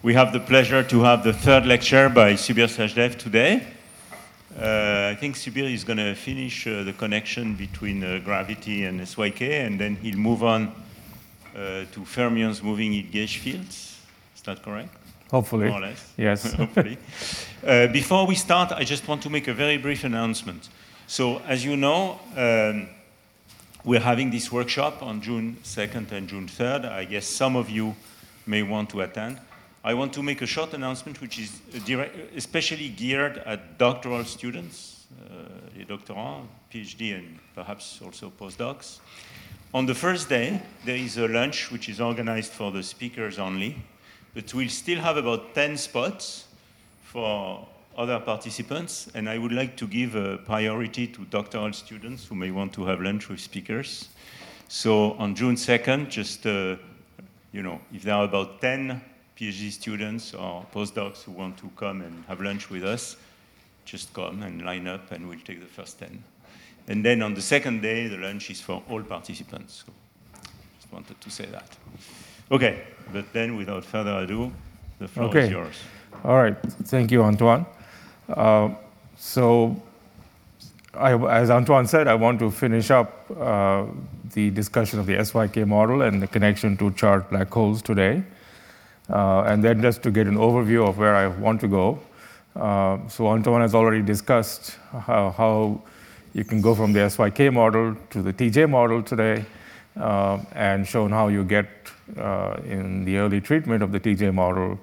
We have the pleasure to have the third lecture by Subir Sachdev today. I think Subir is going to finish the connection between gravity and SYK, and then he'll move on to fermions moving in gauge fields. Is that correct? Hopefully. More or less. Yes. Hopefully. Before we start, I just want to make a very brief announcement. So, as you know, we're having this workshop on June 2nd and June 3rd. I guess some of you may want to attend. I want to make a short announcement which is especially geared at doctoral students, les doctorants, PhD, and perhaps also postdocs. On the first day, there is a lunch which is organized for the speakers only, but we'll still have about 10 spots for other participants, and I would like to give a priority to doctoral students who may want to have lunch with speakers. So on June 2nd, just, if there are about 10 PhD students or postdocs who want to come and have lunch with us, just come and line up and we'll take the first 10. And then on the second day, the lunch is for all participants. So just wanted to say that. Okay, but then without further ado, the floor is yours. All right, thank you, Antoine. As Antoine said, I want to finish up the discussion of the SYK model and the connection to charged black holes today. And then just to get an overview of where I want to go. So Antoine has already discussed how you can go from the SYK model to the TJ model today, and shown how you get, in the early treatment of the TJ model,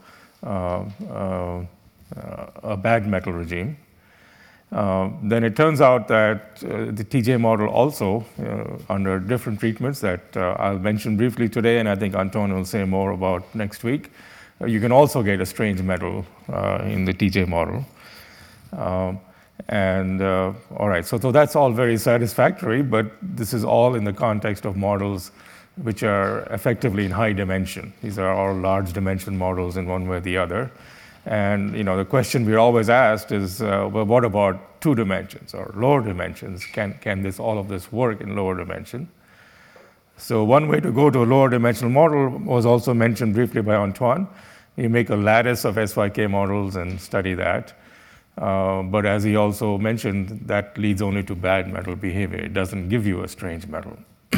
a bad metal regime. Then it turns out that the TJ model also, under different treatments that I'll mention briefly today, and I think Antoine will say more about next week, you can also get a strange metal in the TJ model. All right, so that's all very satisfactory, but this is all in the context of models which are effectively in high dimension. These are all large dimension models in one way or the other. And the question we're always asked is, well, what about 2 dimensions or lower dimensions? Can all of this work in lower dimension? So one way to go to a lower dimensional model was also mentioned briefly by Antoine. You make a lattice of SYK models and study that. But as he also mentioned, that leads only to bad metal behavior. It doesn't give you a strange metal.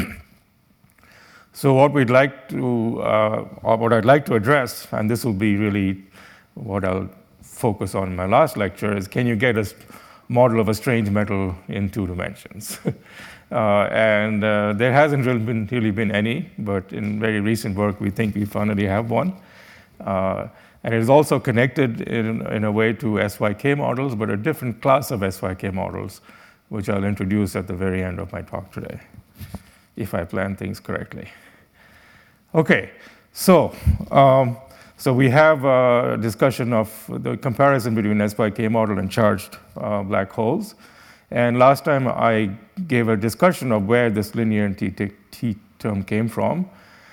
So what I'd like to address, and this will be really what I'll focus on in my last lecture, is can you get a model of a strange metal in 2 dimensions? There hasn't really been any, but in very recent work, we think we finally have one. And it is also connected in a way to SYK models, but a different class of SYK models, which I'll introduce at the very end of my talk today, if I plan things correctly. Okay, so we have a discussion of the comparison between SYK model and charged black holes. And last time I gave a discussion of where this linear T term came from.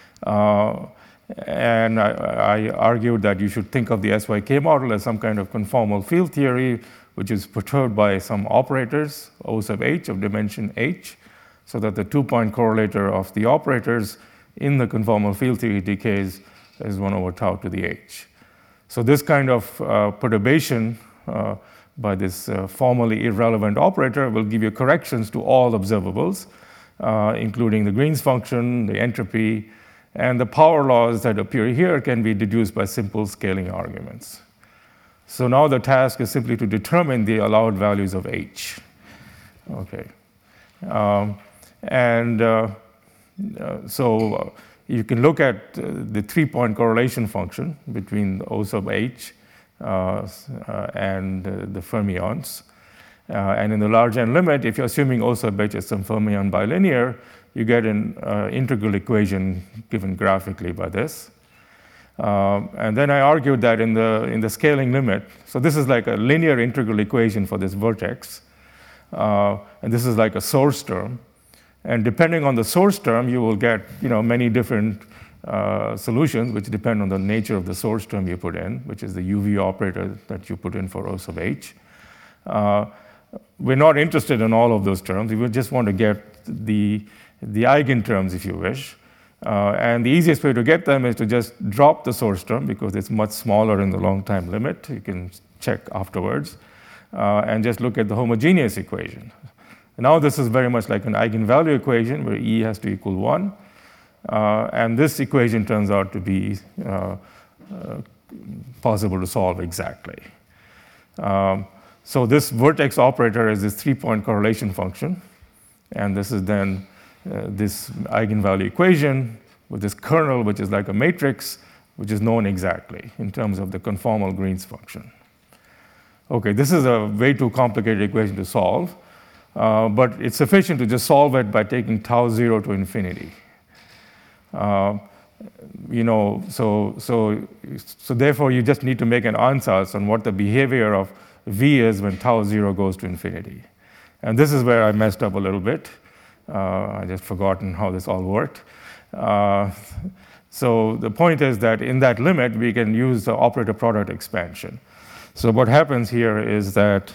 And I argued that you should think of the SYK model as some kind of conformal field theory, which is perturbed by some operators, O sub h of dimension h, so that the 2-point correlator of the operators in the conformal field theory decays is 1 over tau to the h. So this kind of perturbation by this formally irrelevant operator will give you corrections to all observables, including the Green's function, the entropy, and the power laws that appear here can be deduced by simple scaling arguments. So now the task is simply to determine the allowed values of h. Okay. So you can look at the 3-point correlation function between O sub h and the fermions. And in the large n limit, if you're assuming O sub h is some fermion bilinear, you get an integral equation given graphically by this. And then I argued that in the scaling limit, so this is like a linear integral equation for this vertex, and this is like a source term. And depending on the source term, you will get many different solutions, which depend on the nature of the source term you put in, which is the UV operator that you put in for O sub h. We're not interested in all of those terms. We just want to get the eigenterms, if you wish. And the easiest way to get them is to just drop the source term because it's much smaller in the long time limit. You can check afterwards. And just look at the homogeneous equation. Now this is very much like an eigenvalue equation where E has to equal 1. And this equation turns out to be possible to solve exactly. So this vertex operator is this 3-point correlation function. And this is then this eigenvalue equation with this kernel, which is like a matrix, which is known exactly in terms of the conformal Green's function. Okay, this is a way too complicated equation to solve, but it's sufficient to just solve it by taking tau 0 to infinity. So therefore you just need to make an ansatz on what the behavior of V is when tau 0 goes to infinity. And this is where I messed up a little bit. I just forgotten how this all worked. So the point is that in that limit, we can use the operator product expansion. So what happens here is that,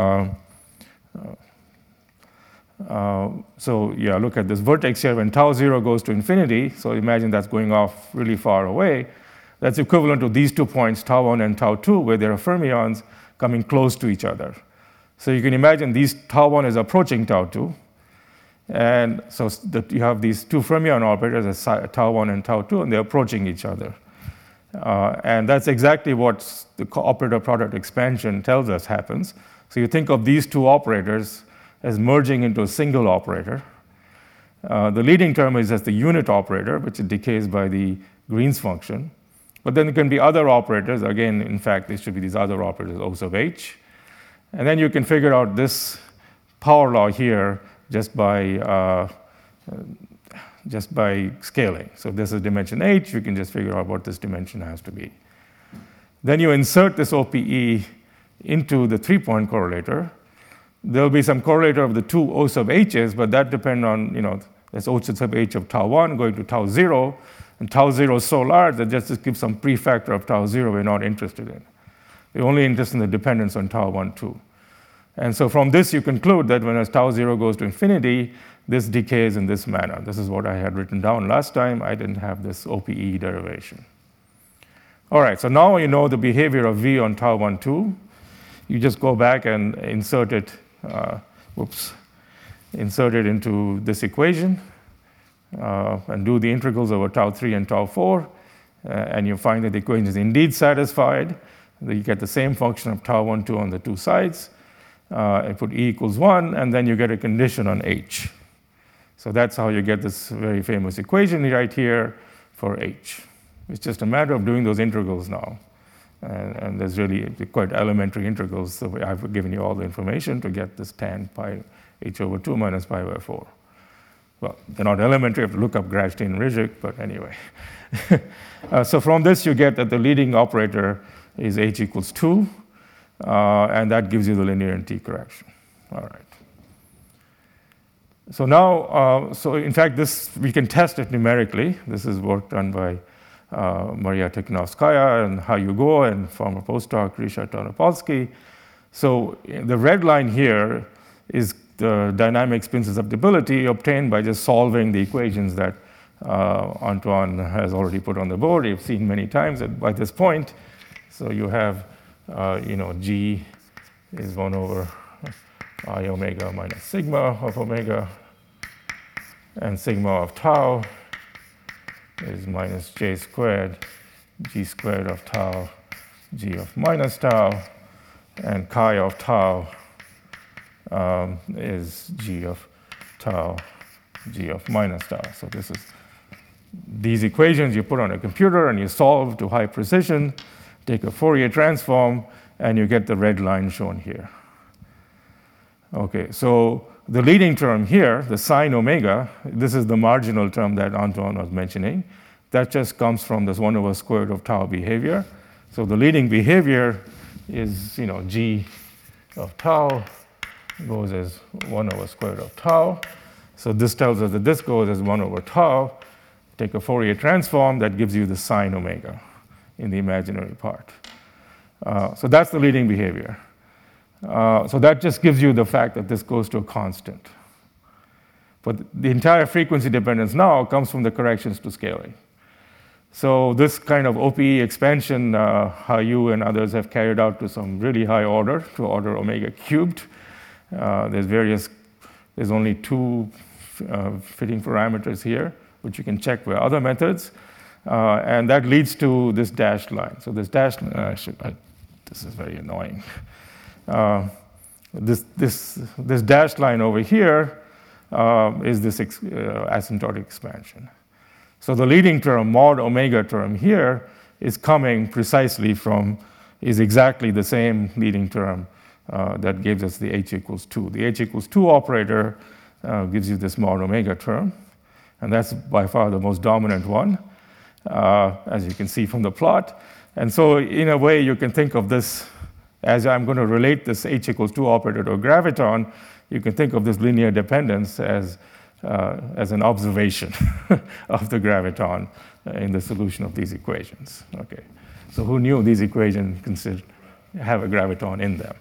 look at this vertex here. When tau 0 goes to infinity, so imagine that's going off really far away. That's equivalent to these 2 points, tau 1 and tau 2, where there are fermions coming close to each other. So you can imagine these tau 1 is approaching tau 2. And so you have these 2 fermion operators, tau 1 and tau 2, and they're approaching each other. And that's exactly what the operator product expansion tells us happens. So you think of these 2 operators as merging into a single operator. The leading term is as the unit operator, which decays by the Green's function. But then there can be other operators. Again, in fact, there should be these other operators, O sub h. And then you can figure out this power law here just by scaling. So if this is dimension h, you can just figure out what this dimension has to be. Then you insert this OPE into the 3-point correlator. There'll be some correlator of the 2 O sub h's, but that depends on, that's O sub h of tau 1 going to tau 0. And tau 0 is so large that just to give some prefactor of tau 0 we're not interested in. We're only interested in the dependence on tau 1, 2. And so from this, you conclude that when as tau 0 goes to infinity, this decays in this manner. This is what I had written down last time. I didn't have this OPE derivation. All right, so now you know the behavior of V on tau 1, 2. You just go back and insert it into this equation and do the integrals over tau 3 and tau 4. And you find that the equation is indeed satisfied. You get the same function of tau 1, 2 on the 2 sides. I put E equals 1, and then you get a condition on H. So that's how you get this very famous equation right here for H. It's just a matter of doing those integrals now. And there's really quite elementary integrals. So I've given you all the information to get this tan pi H over 2 minus pi by 4. Well, they're not elementary. You have to look up Grashstein and Rijik, but anyway. So from this, you get that the leading operator is H equals 2. And that gives you the linear T correction. All right. So now, in fact, this we can test it numerically. This is work done by Maria Tikhanovskaya and Hayugo and former postdoc Risha Tarnopolsky. So the red line here is the dynamic spin susceptibility obtained by just solving the equations that Antoine has already put on the board. You've seen many times by this point. So you have G is 1 over I omega minus sigma of omega, and sigma of tau is minus J squared, G squared of tau, G of minus tau, and chi of tau is G of tau, G of minus tau. So this is these equations you put on a computer and you solve to high precision. Take a Fourier transform, and you get the red line shown here. Okay, so the leading term here, the sine omega, this is the marginal term that Antoine was mentioning. That just comes from this 1 over square root of tau behavior. So the leading behavior is, G of tau goes as 1 over square root of tau. So this tells us that this goes as 1 over tau. Take a Fourier transform, that gives you the sine omega in the imaginary part. So that's the leading behavior. So that just gives you the fact that this goes to a constant. But the entire frequency dependence now comes from the corrections to scaling. So this kind of OPE expansion, how you and others have carried out to some really high order, to order omega cubed. There's only 2 fitting parameters here, which you can check with other methods. And that leads to this dashed line. So this dashed line, this is very annoying. This dashed line over here is this asymptotic expansion. So the leading term, mod omega term here, is coming precisely from, is exactly the same leading term that gives us the h equals 2. The h equals 2 operator gives you this mod omega term, and that's by far the most dominant one, as you can see from the plot. And so in a way, you can think of this, as I'm going to relate this h equals 2 operator to a graviton, you can think of this linear dependence as an observation of the graviton in the solution of these equations. Okay, so who knew these equations have a graviton in them?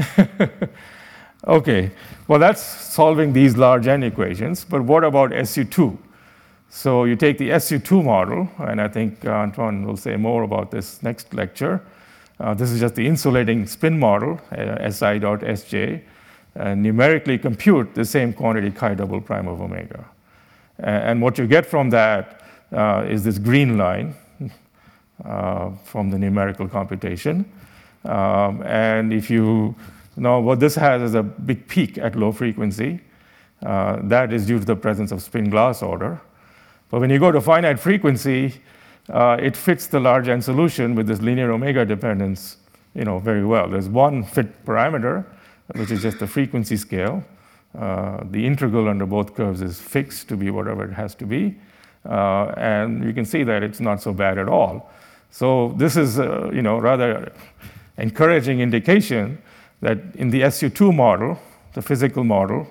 Okay, well, that's solving these large n equations, but what about SU2? So you take the SU2 model, and I think Antoine will say more about this next lecture. This is just the insulating spin model, SI.Sj, and numerically compute the same quantity chi double prime of omega. And what you get from that is this green line from the numerical computation. And if you know what this has is a big peak at low frequency. That is due to the presence of spin glass order. But when you go to finite frequency, it fits the large n solution with this linear omega dependence, very well. There's one fit parameter, which is just the frequency scale. The integral under both curves is fixed to be whatever it has to be. And you can see that it's not so bad at all. So this is, rather encouraging indication that in the SU2 model, the physical model,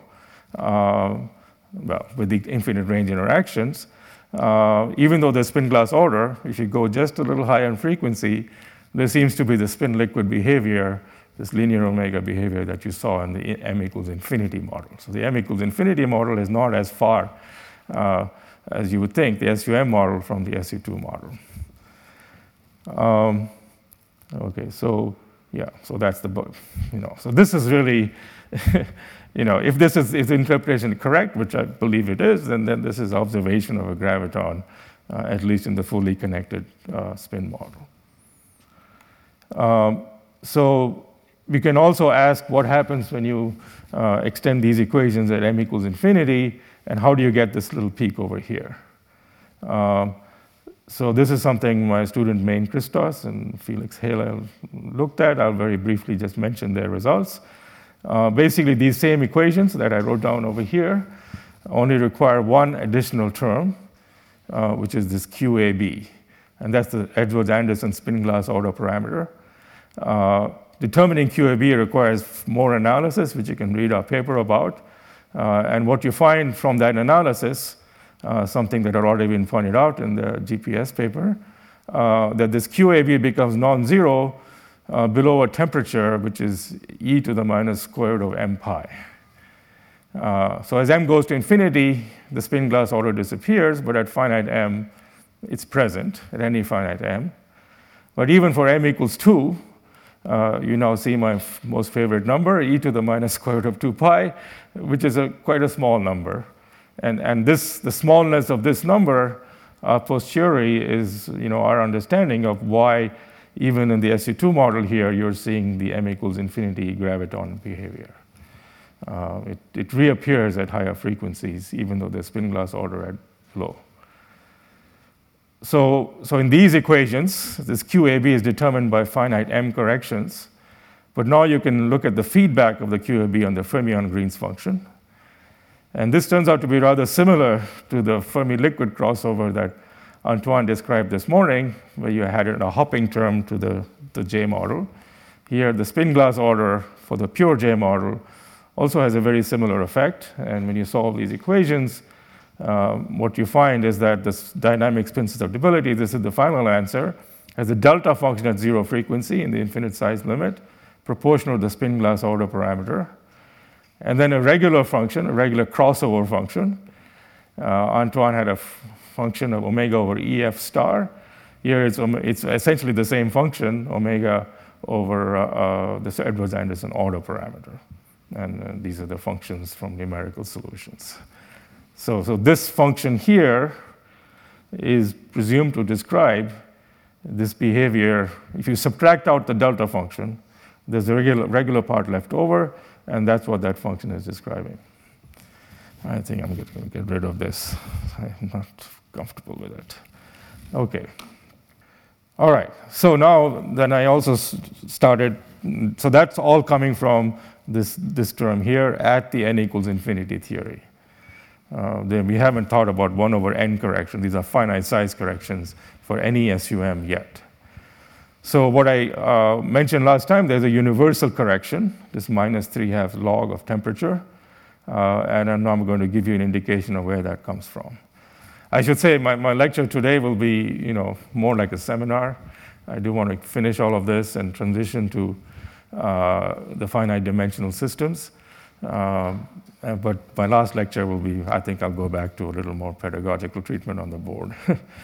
with the infinite range interactions, even though the spin glass order, if you go just a little higher in frequency, there seems to be the spin liquid behavior, this linear omega behavior that you saw in the m equals infinity model. So the m equals infinity model is not as far as you would think, the SUM model from the SU2 model. Okay, so yeah, so that's the book. So this is really, if this is interpretation correct, which I believe it is, then this is observation of a graviton, at least in the fully connected spin model. So we can also ask what happens when you extend these equations at m equals infinity, and how do you get this little peak over here? So this is something my student Main Christos and Felix Hale looked at. I'll very briefly just mention their results. Basically, these same equations that I wrote down over here only require one additional term, which is this QAB. And that's the Edwards-Anderson spin glass order parameter. Determining QAB requires more analysis, which you can read our paper about. And what you find from that analysis, something that had already been pointed out in the GPS paper, that this QAB becomes non-zero below a temperature which is e to the minus square root of m pi. So as m goes to infinity, the spin glass order disappears, but at finite m, it's present at any finite m. But even for m equals 2, you now see my most favorite number, e to the minus square root of 2 pi, which is quite a small number. And the smallness of this number a posteriori is our understanding of why even in the SU2 model here, you're seeing the m equals infinity graviton behavior. It reappears at higher frequencies, even though the spin glass order at low. So in these equations, this QAB is determined by finite m corrections. But now you can look at the feedback of the QAB on the fermion-Green's function. And this turns out to be rather similar to the Fermi-liquid crossover that Antoine described this morning, where you had a hopping term to the J model. Here, the spin glass order for the pure J model also has a very similar effect. And when you solve these equations, what you find is that this dynamic spin susceptibility, this is the final answer, has a delta function at zero frequency in the infinite size limit, proportional to the spin glass order parameter. And then a regular function, a regular crossover function. Antoine had a function of omega over EF star. Here it's essentially the same function, omega over this Edwards-Anderson order parameter. And these are the functions from numerical solutions. So this function here is presumed to describe this behavior. If you subtract out the delta function, there's a regular part left over, and that's what that function is describing. I think I'm going to get rid of this. I'm not comfortable with it. Okay. All right. So now then I also started, so that's all coming from this term here at the n equals infinity theory. Then we haven't thought about 1 over n correction. These are finite size corrections for any SUM yet. So what I mentioned last time, there's a universal correction, this -3/2 log of temperature. And now I'm going to give you an indication of where that comes from. I should say my lecture today will be, more like a seminar. I do want to finish all of this and transition to the finite dimensional systems. But my last lecture will be, I think I'll go back to a little more pedagogical treatment on the board.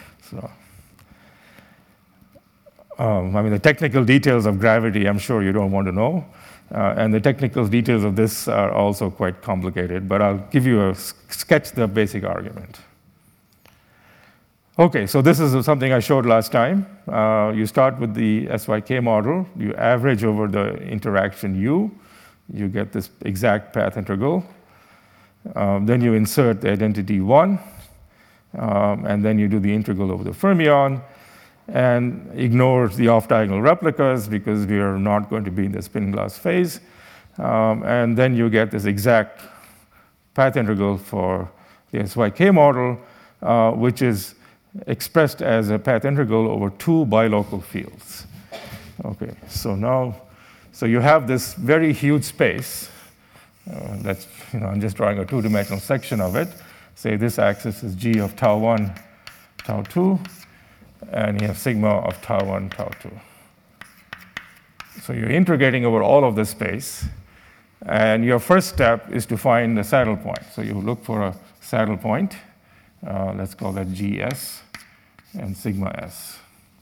The technical details of gravity, I'm sure you don't want to know. And the technical details of this are also quite complicated, but I'll give you a sketch the basic argument. Okay, so this is something I showed last time. You start with the SYK model, you average over the interaction U, you get this exact path integral. Then you insert the identity 1, and then you do the integral over the fermion, and ignore the off-diagonal replicas because we are not going to be in the spin glass phase. And then you get this exact path integral for the SYK model, which is expressed as a path integral over 2 bilocal fields. Okay, so you have this very huge space. That's, I'm just drawing a 2-dimensional section of it. Say this axis is g of tau 1, tau 2. And you have sigma of tau 1, tau 2. So you're integrating over all of this space, and your first step is to find the saddle point. So you look for a saddle point. Let's call that GS and sigma S.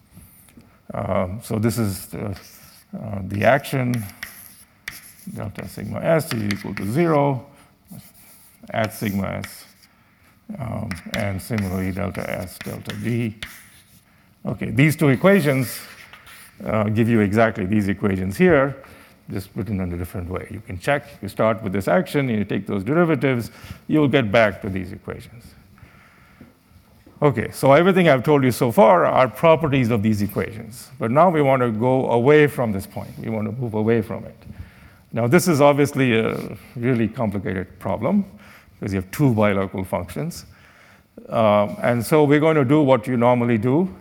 So this is the action, delta sigma S is equal to 0 at sigma S, and similarly delta S, delta G. Okay, these two equations give you exactly these equations here, just written in a different way. You can check, you start with this action, and you take those derivatives, you'll get back to these equations. Okay, so everything I've told you so far are properties of these equations. But now we want to go away from this point. We want to move away from it. Now this is obviously a really complicated problem, because you have 2 bilocal functions. And so we're going to do what you normally do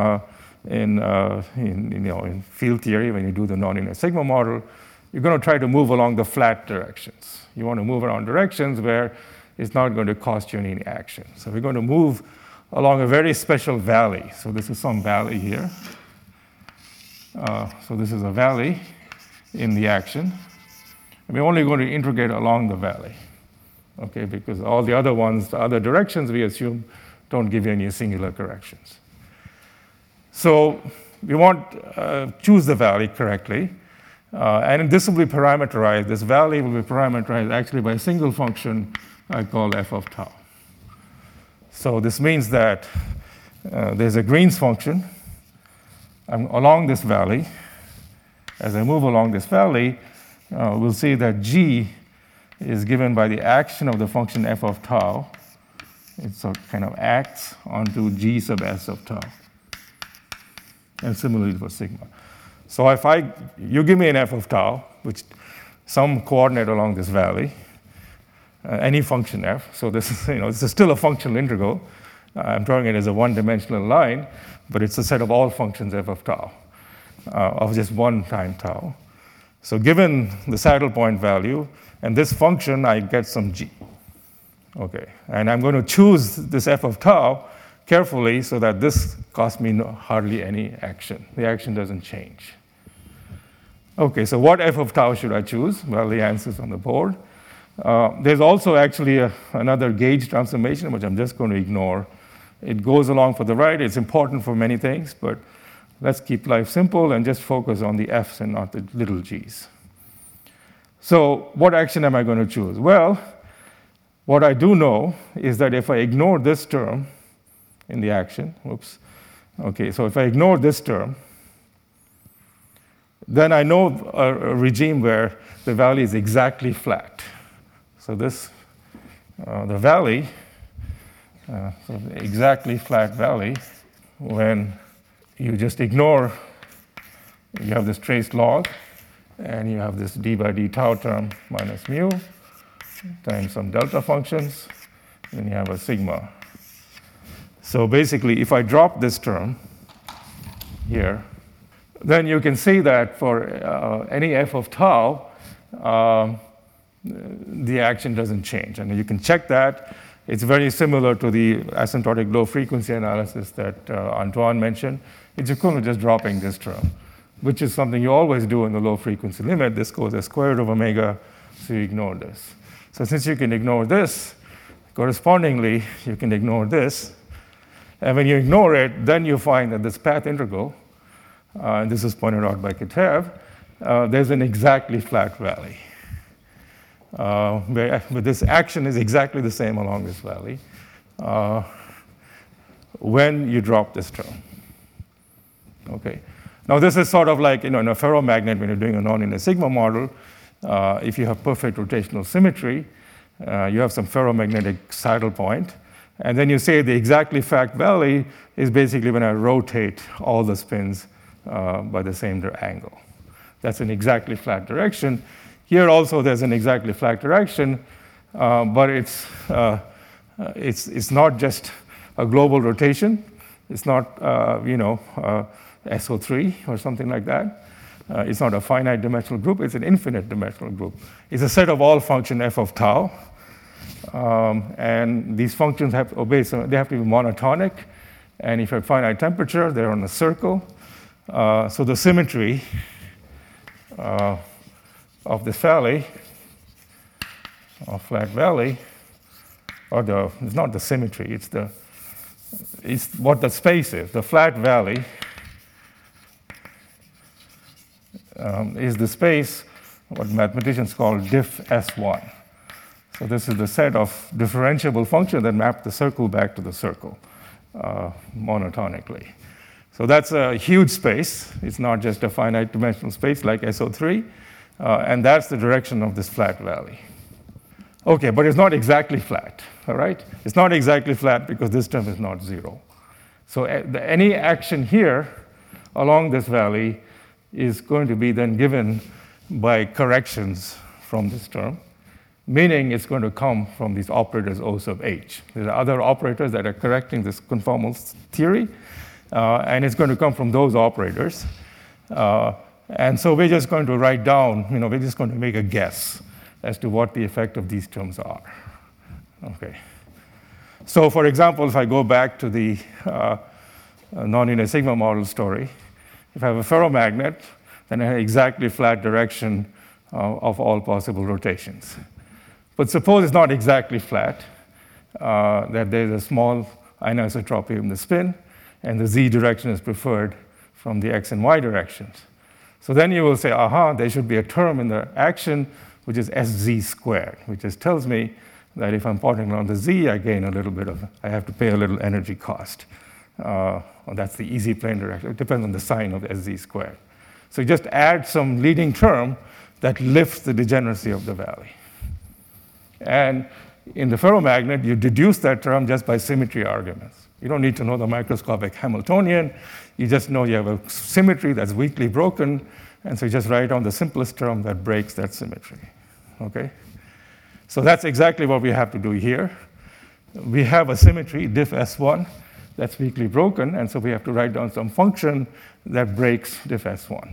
in field theory. When you do the nonlinear sigma model, you're going to try to move along the flat directions. You want to move around directions where it's not going to cost you any action. So we're going to move along a very special valley. So this is some valley here. So this is a valley in the action. And we're only going to integrate along the valley, okay? Because all the other ones, the other directions we assume, don't give you any singular corrections. So we want choose the valley correctly, and this will be parameterized. This valley will be parameterized actually by a single function I call f of tau. So this means that there's a Green's function. I'm along this valley. As I move along this valley, we'll see that g is given by the action of the function f of tau. It sort of kind of acts onto g sub s of tau. And similarly for sigma. So if you give me an f of tau, which some coordinate along this valley, any function f. So this is, this is still a functional integral. I'm drawing it as a 1-dimensional line, but it's a set of all functions f of tau, of just 1 time tau. So given the saddle point value and this function, I get some g. Okay, and I'm going to choose this f of tau carefully so that this costs me hardly any action. The action doesn't change. Okay, so what f of tau should I choose? Well, the answer is on the board. There's also actually another gauge transformation, which I'm just going to ignore. It goes along for the right. It's important for many things, but let's keep life simple and just focus on the f's and not the little g's. So what action am I going to choose? Well, what I do know is that if I ignore this term in the action, so if I ignore this term, then I know a regime where the valley is exactly flat. So this, the valley, so the exactly flat valley, when you just ignore, you have this trace log, and you have this d by d tau term minus mu times some delta functions, and you have a sigma. So basically, if I drop this term here, then you can see that for any f of tau, the action doesn't change. And you can check that. It's very similar to the asymptotic low frequency analysis that Antoine mentioned. It's equivalent to just dropping this term, which is something you always do in the low frequency limit. This goes as square root of omega, so you ignore this. So since you can ignore this, correspondingly, you can ignore this. And when you ignore it, then you find that this path integral, and this is pointed out by Kitaev, there's an exactly flat valley. But this action is exactly the same along this valley when you drop this term. Okay. Now this is sort of like, in a ferromagnet, when you're doing a nonlinear sigma model, if you have perfect rotational symmetry, you have some ferromagnetic saddle point, and then you say the exactly flat valley is basically when I rotate all the spins by the same angle. That's an exactly flat direction. Here also there's an exactly flat direction, but it's not just a global rotation. It's not SO3 or something like that. It's not a finite dimensional group. It's an infinite dimensional group. It's a set of all function f of tau, and these functions have to obey. So they have to be monotonic, and if you have finite temperature, they're on a circle. So the symmetry of this valley, of flat valley, it's not the symmetry, it's what the space is. The flat valley is the space, what mathematicians call diff S1. So this is the set of differentiable functions that map the circle back to the circle monotonically. So that's a huge space. It's not just a finite dimensional space like SO3. And that's the direction of this flat valley. Okay, but it's not exactly flat, all right? It's not exactly flat because this term is not 0. So any action here along this valley is going to be then given by corrections from this term, meaning it's going to come from these operators O sub h. There are other operators that are correcting this conformal theory, and it's going to come from those operators. And so we're just going to write down, we're just going to make a guess as to what the effect of these terms are. Okay. So for example, if I go back to the nonlinear sigma model story, if I have a ferromagnet, then I have exactly flat direction of all possible rotations. But suppose it's not exactly flat, that there's a small anisotropy in the spin, and the z direction is preferred from the x and y directions. So then you will say, there should be a term in the action which is sz squared, which just tells me that if I'm plotting on the z, I gain a little bit I have to pay a little energy cost. That's the easy plane direction. It depends on the sign of sz squared. So you just add some leading term that lifts the degeneracy of the valley. And in the ferromagnet, you deduce that term just by symmetry arguments. You don't need to know the microscopic Hamiltonian. You just know you have a symmetry that's weakly broken, and so you just write down the simplest term that breaks that symmetry. Okay? So that's exactly what we have to do here. We have a symmetry, diff S1, that's weakly broken, and so we have to write down some function that breaks diff S1.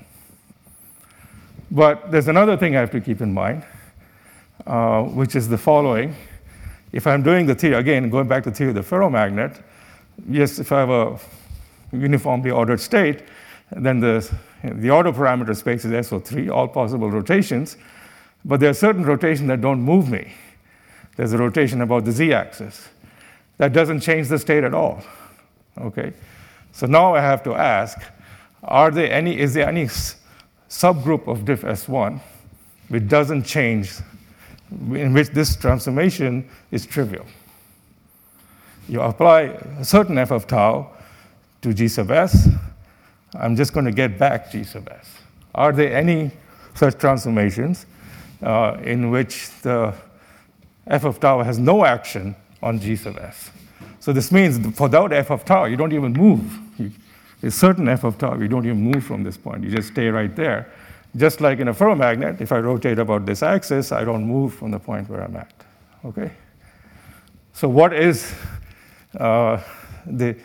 But there's another thing I have to keep in mind, which is the following. If I'm doing the theory, again, going back to the theory of the ferromagnet, yes, if I have a uniformly ordered state, then the order parameter space is SO3, all possible rotations. But there are certain rotations that don't move me. There's a rotation about the z-axis. That doesn't change the state at all. Okay? So now I have to ask, is there any subgroup of diff S1 which doesn't change, in which this transformation is trivial? You apply a certain f of tau to G sub s, I'm just going to get back G sub s. Are there any such transformations in which the f of tau has no action on G sub s? So this means without f of tau, you don't even move. There's certain f of tau, you don't even move from this point. You just stay right there. Just like in a ferromagnet, if I rotate about this axis, I don't move from the point where I'm at. Okay? So what is the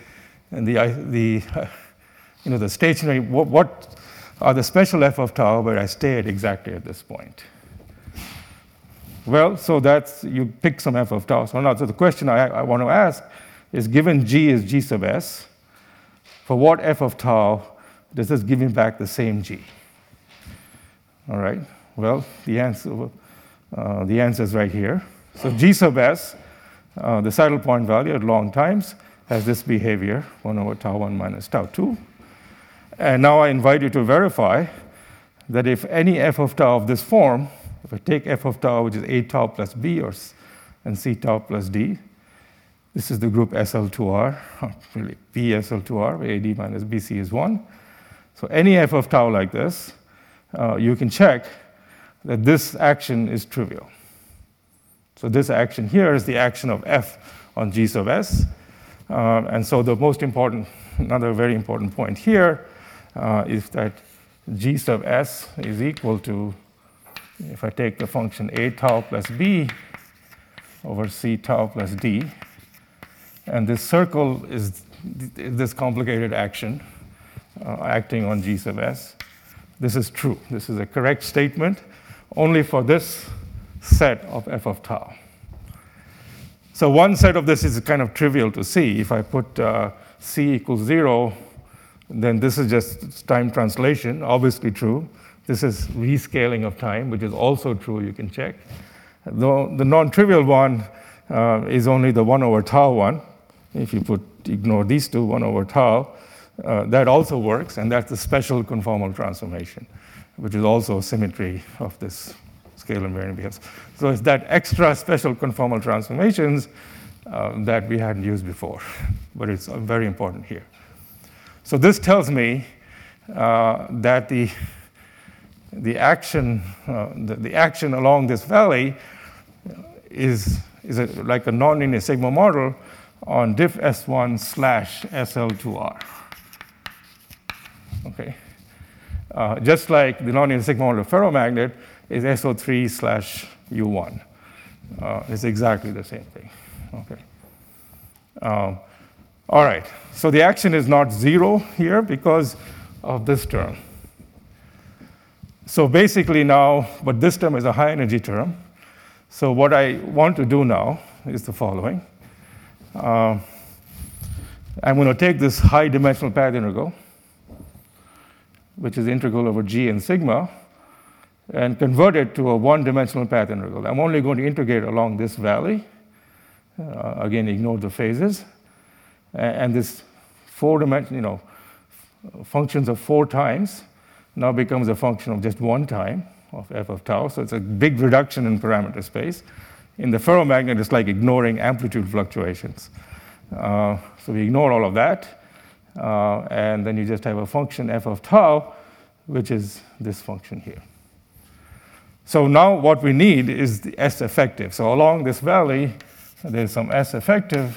stationary, what are the special f of tau where I stay at exactly at this point? Well, so that's, you pick some f of tau. So now, so the question I want to ask is, given G is G sub s, for what f of tau does this give me back the same G? All right, well, the answer is right here. So G sub s, the saddle point value at long times, has this behavior, 1 over tau 1 minus tau 2. And now I invite you to verify that if any f of tau of this form, if I take f of tau, which is A tau plus B and C tau plus D, this is the group SL2R, really B SL2R, where AD minus BC is 1. So any f of tau like this, you can check that this action is trivial. So this action here is the action of f on G sub s. And so the most important, another very important point here is that G sub s is equal to, if I take the function A tau plus B over C tau plus D, and this circle is this complicated action acting on G sub s. This is true. This is a correct statement only for this set of f of tau. So one set of this is kind of trivial to see. If I put C equals 0, then this is just time translation, obviously true. This is rescaling of time, which is also true, you can check. Though the non-trivial one is only the 1 over tau one. If you ignore these two, 1 over tau, that also works, and that's the special conformal transformation, which is also a symmetry of this scale invariant behavior. So it's that extra special conformal transformations that we hadn't used before, but it's very important here. So this tells me that the action along this valley is like a nonlinear sigma model on diff S1 slash SL2R. Okay, just like the nonlinear sigma model of ferromagnet is SO3 slash U1. It's exactly the same thing. Okay. All right. So the action is not 0 here because of this term. So basically now, but this term is a high energy term. So what I want to do now is the following. I'm going to take this high dimensional path integral, which is integral over G and sigma, and convert it to a one-dimensional path integral. I'm only going to integrate along this valley. Again, ignore the phases. And this four-dimensional, functions of 4 times now becomes a function of just 1 time of f of tau. So it's a big reduction in parameter space. In the ferromagnet, it's like ignoring amplitude fluctuations. So we ignore all of that. And then you just have a function f of tau, which is this function here. So now what we need is the S effective. So along this valley, there's some S effective,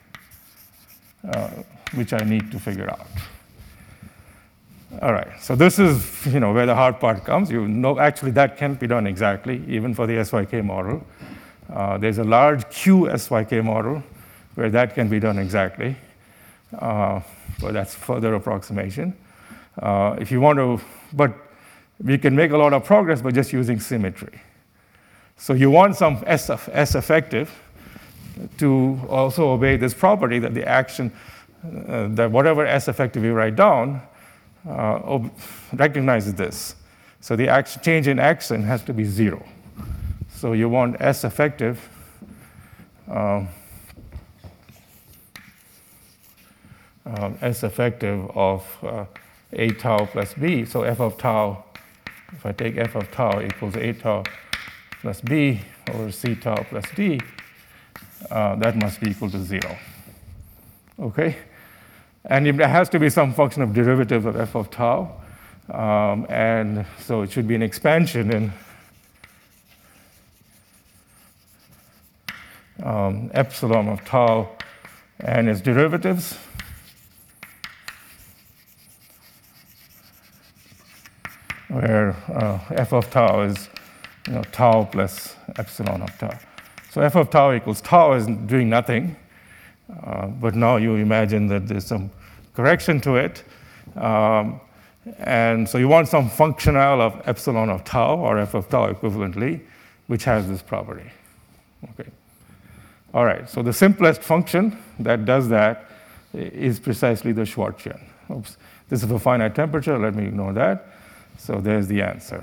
which I need to figure out. All right, so this is where the hard part comes. Actually that can't be done exactly, even for the SYK model. There's a large Q SYK model where that can be done exactly, but that's further approximation. If you want to, but we can make a lot of progress by just using symmetry. So you want some S effective to also obey this property that the action, that whatever S effective you write down, recognizes this. So the change in action has to be 0. So you want S effective of A tau plus B. So f of tau, if I take f of tau equals A tau plus B over C tau plus D, that must be equal to 0. Okay? And it has to be some function of derivative of f of tau. And so it should be an expansion in epsilon of tau and its derivatives. Where f of tau is tau plus epsilon of tau. So f of tau equals tau is doing nothing. But now you imagine that there's some correction to it. And so you want some functional of epsilon of tau, or f of tau equivalently, which has this property. Okay. All right, so the simplest function that does that is precisely the Schwarzian. Oops. This is for finite temperature. Let me ignore that. So there's the answer.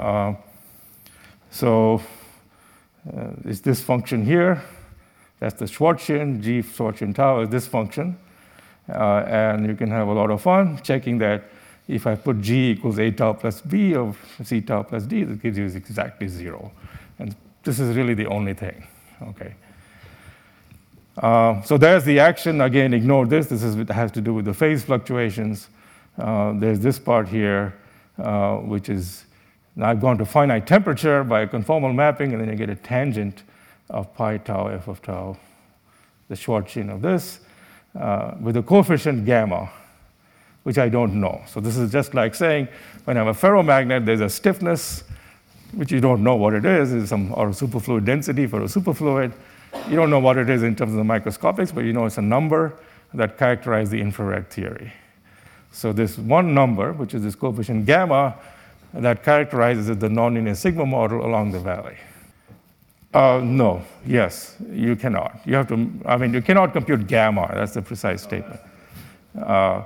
It's this function here. That's the Schwarzian. G Schwarzian tau is this function. And you can have a lot of fun checking that if I put G equals A tau plus B of C tau plus D, that gives you exactly 0. And this is really the only thing. Okay. So there's the action. Again, ignore this. This has to do with the phase fluctuations. There's this part here, which is, now I've gone to finite temperature by conformal mapping, and then you get a tangent of pi tau f of tau, the Schwarzian of this, with a coefficient gamma, which I don't know. So this is just like saying, when I have a ferromagnet, there's a stiffness, which you don't know what it is. It's some or superfluid density for a superfluid. You don't know what it is in terms of the microscopics, but you know it's a number that characterizes the infrared theory. So this one number, which is this coefficient gamma, that characterizes the nonlinear sigma model along the valley. No, yes, you cannot. You have to, you cannot compute gamma. That's the precise statement. I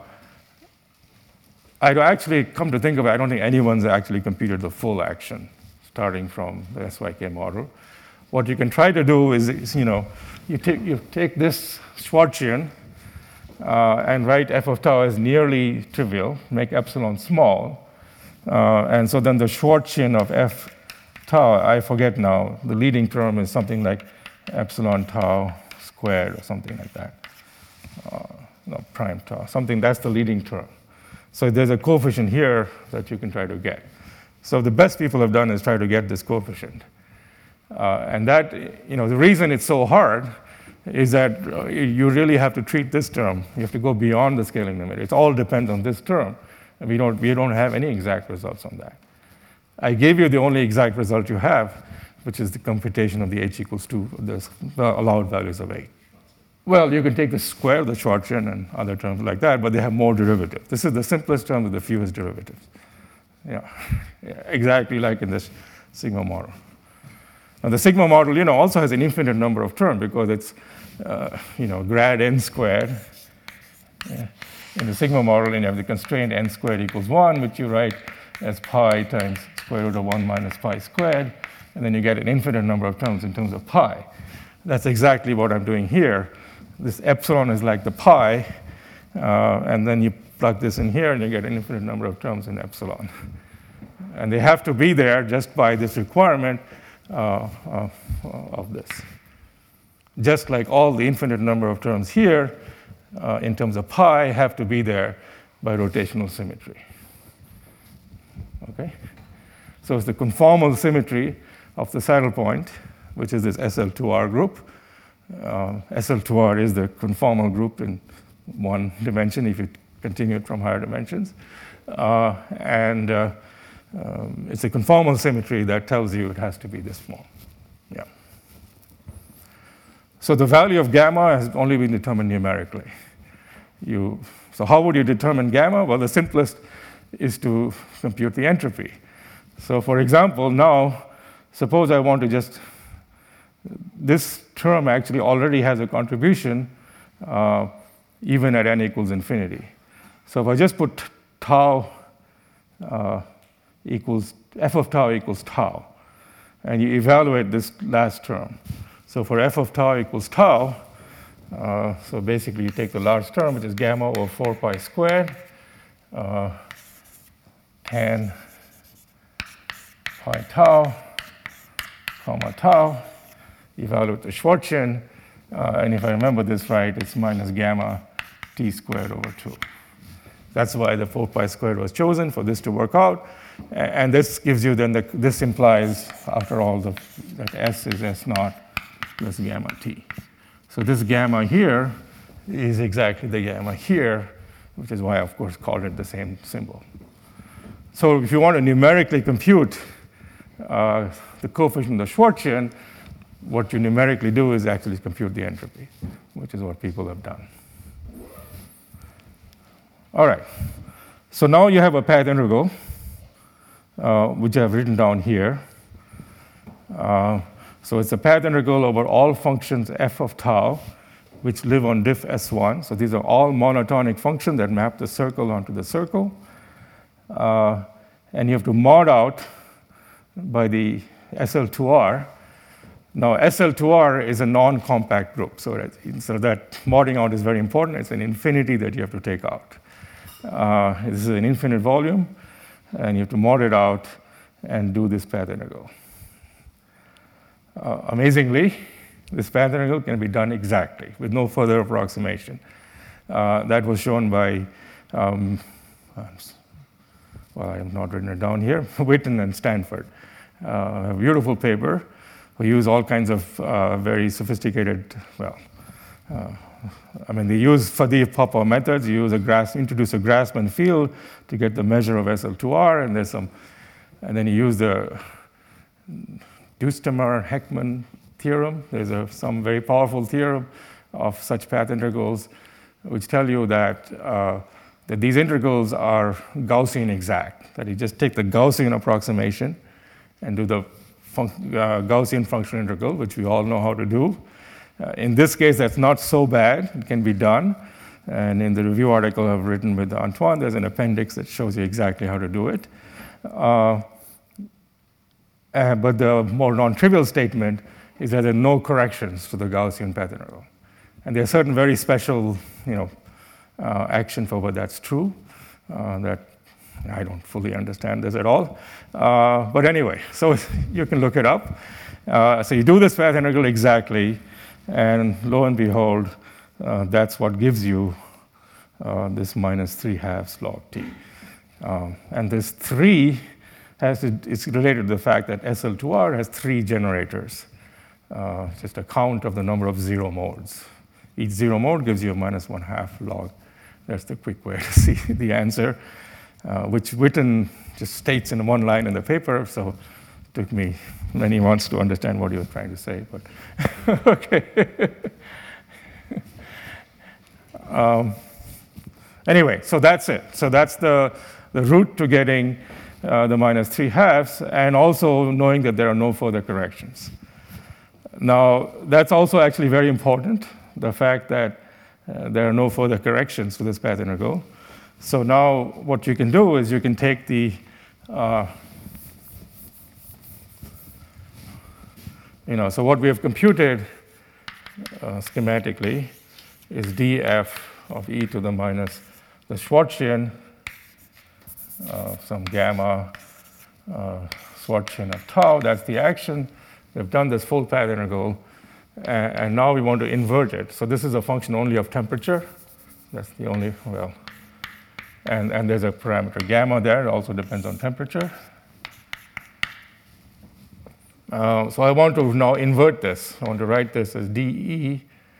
actually come to think of it, I don't think anyone's actually computed the full action starting from the SYK model. What you can try to do is you take this Schwarzian and write f of tau as nearly trivial, make epsilon small, and so then the Schwarzian of f tau, I forget now, the leading term is something like epsilon tau squared or something like that. No, prime tau, something, that's the leading term. So there's a coefficient here that you can try to get. So the best people have done is try to get this coefficient. And that, the reason it's so hard is that you really have to treat this term. You have to go beyond the scaling limit. It all depends on this term. And we don't have any exact results on that. I gave you the only exact result you have, which is the computation of the h equals 2, the allowed values of 8. Well, you can take the square of the Schwarzian and other terms like that, but they have more derivatives. This is the simplest term with the fewest derivatives. Yeah, exactly like in this sigma model. Now, the sigma model, also has an infinite number of terms because it's, grad n squared. Yeah. In the sigma model, you have the constraint n squared equals 1, which you write as pi times square root of 1 minus pi squared, and then you get an infinite number of terms in terms of pi. That's exactly what I'm doing here. This epsilon is like the pi, and then you plug this in here, and you get an infinite number of terms in epsilon. And they have to be there just by this requirement of this. Just like all the infinite number of terms here, in terms of pi, have to be there by rotational symmetry. Okay? So it's the conformal symmetry of the saddle point, which is this SL2R group. SL2R is the conformal group in one dimension if you continue it from higher dimensions. It's a conformal symmetry that tells you it has to be this small. Yeah. So the value of gamma has only been determined numerically. So how would you determine gamma? Well, the simplest is to compute the entropy. So for example, now, suppose I want to just, this term actually already has a contribution even at n equals infinity. So if I just put tau equals, f of tau equals tau, and you evaluate this last term. So for f of tau equals tau, so basically you take the large term, which is gamma over 4 pi squared, tan pi tau, comma tau, evaluate the Schwarzschild, and if I remember this right, it's minus gamma t squared over 2. That's why the 4 pi squared was chosen, for this to work out. And this gives you then, this implies, after all, that S is S naught plus gamma t. So this gamma here is exactly the gamma here, which is why I, of course, called it the same symbol. So if you want to numerically compute the coefficient of Schwarzschild, what you numerically do is actually compute the entropy, which is what people have done. All right. So now you have a path integral, which I have written down here. So it's a path integral over all functions f of tau, which live on diff S1. So these are all monotonic functions that map the circle onto the circle. And you have to mod out by the SL2R. Now, SL2R is a non-compact group, so that modding out is very important. It's an infinity that you have to take out. This is an infinite volume, and you have to mod it out and do this path integral. Amazingly, this path integral can be done exactly with no further approximation. That was shown by, well, I have not written it down here, Witten and Stanford. A beautiful paper. We use all kinds of very sophisticated, well, I mean, they use Faddeev-Popov methods. You introduce a Grassmann field to get the measure of SL2R, and then you use the Dustemer-Heckman theorem. There's some very powerful theorem of such path integrals, which tell you that these integrals are Gaussian exact. That you just take the Gaussian approximation and do the Gaussian functional integral, which we all know how to do. In this case, that's not so bad. It can be done. And in the review article I've written with Antoine, there's an appendix that shows you exactly how to do it. But the more non-trivial statement is that there are no corrections to the Gaussian path integral. And there are certain very special, action for what that's true, that I don't fully understand this at all. But anyway, so you can look it up. So you do this path integral exactly, and lo and behold, that's what gives you this minus 3/2 log t. And this 3 is related to the fact that SL2R has 3 generators, just a count of the number of zero modes. Each zero mode gives you a minus 1/2 log. That's the quick way to see the answer, which Witten just states in one line in the paper, so it took me many months to understand what he was trying to say, but okay. Anyway, so that's it. So that's the route to getting the minus 3/2, and also knowing that there are no further corrections. Now, that's also actually very important, the fact that there are no further corrections to this path integral. So now what you can do is you can take the so what we have computed schematically is df of e to the minus the Schwarzschild, some gamma Schwarzschild of tau. That's the action. We've done this full path integral, and now we want to invert it. So this is a function only of temperature. That's the only, and there's a parameter gamma there. It also depends on temperature. So I want to now invert this. I want to write this as dE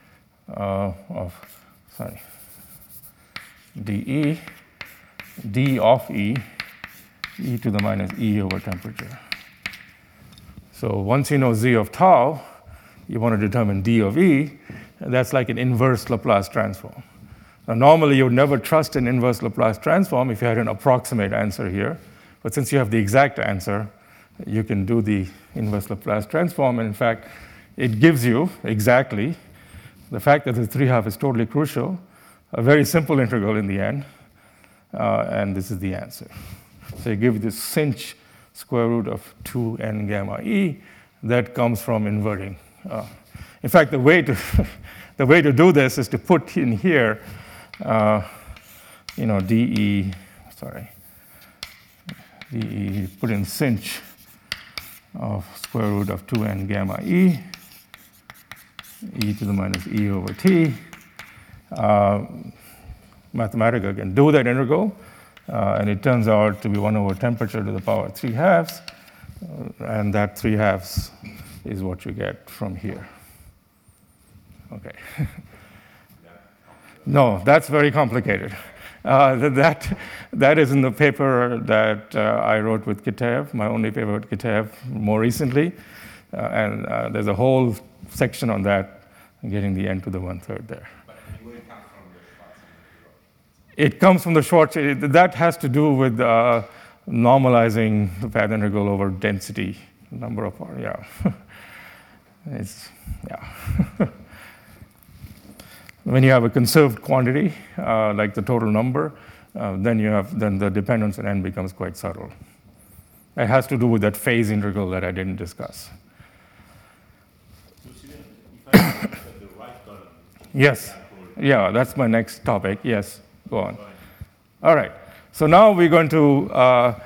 dE, d of e to the minus e over temperature. So once you know z of tau, you want to determine d of e, and that's like an inverse Laplace transform. Now, normally you would never trust an inverse Laplace transform if you had an approximate answer here, but since you have the exact answer, you can do the inverse Laplace transform, and in fact, it gives you exactly the fact that the 3/2 is totally crucial, a very simple integral in the end, and this is the answer. So you give this cinch square root of 2n gamma e. That comes from inverting. In fact, the way to the way to do this is to put in here, dE. dE, put in sinh of square root of 2n gamma e, e to the minus e over t. Mathematica can do that integral, and it turns out to be 1 over temperature to the power 3/2, and that 3/2 is what you get from here. Okay. No, that's very complicated. That is in the paper that I wrote with Kitaev, my only paper with Kitaev more recently, and there's a whole section on that, getting the n to the 1/3 there. But it will come from the Schwarz integral. It comes from the Schwarz. That has to do with normalizing the path integral over density, number of, When you have a conserved quantity, like the total number, then the dependence on n becomes quite subtle. It has to do with that phase integral that I didn't discuss. So, if I look at the right column. Yes. Yeah, that's my next topic. Yes, go on. All right. So now we're going to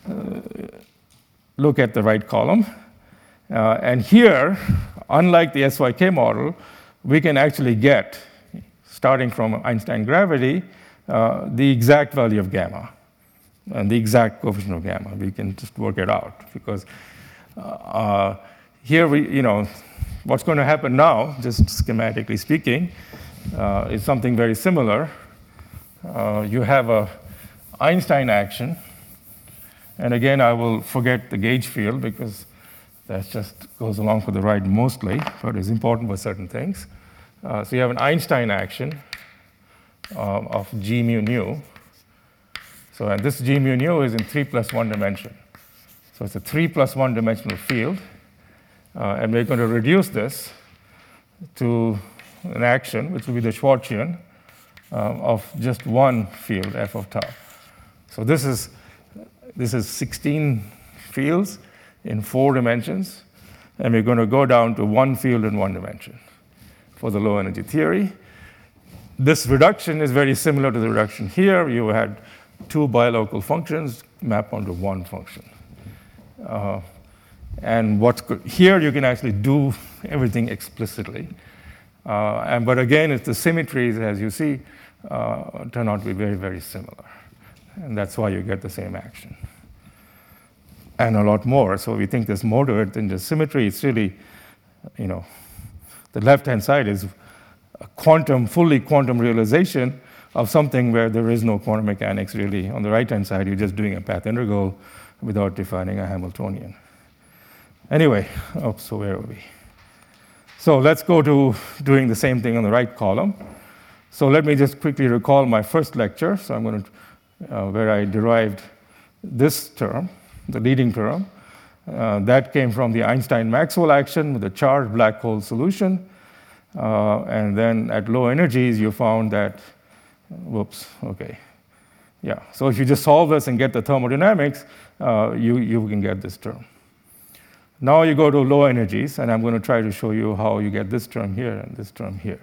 look at the right column. And here, unlike the SYK model, we can actually get, starting from Einstein gravity, the exact value of gamma and the exact coefficient of gamma. We can just work it out because here what's going to happen now, just schematically speaking, is something very similar. You have a Einstein action, and again, I will forget the gauge field because that just goes along for the ride mostly, but is important for certain things. So you have an Einstein action of g mu nu. So and this g mu nu is in 3+1 dimension. So it's a 3+1 dimensional field. And we're going to reduce this to an action, which will be the Schwarzian, of just one field, f of tau. So this is 16 fields in 4 dimensions, and we're going to go down to one field in 1 dimension for the low energy theory. This reduction is very similar to the reduction here. You had 2 bilocal functions map onto one function. And here you can actually do everything explicitly. But again, it's the symmetries, as you see, turn out to be very, very similar. And that's why you get the same action. And a lot more. So we think there's more to it than just symmetry. It's really, the left-hand side is a fully quantum realization of something where there is no quantum mechanics really. On the right-hand side, you're just doing a path integral without defining a Hamiltonian. Anyway, so where are we? So let's go to doing the same thing on the right column. So let me just quickly recall my first lecture. So I'm going to, where I derived this term, the leading term. That came from the Einstein-Maxwell action with a charged black hole solution. And then at low energies, you found that, So if you just solve this and get the thermodynamics, you can get this term. Now you go to low energies, and I'm going to try to show you how you get this term here and this term here.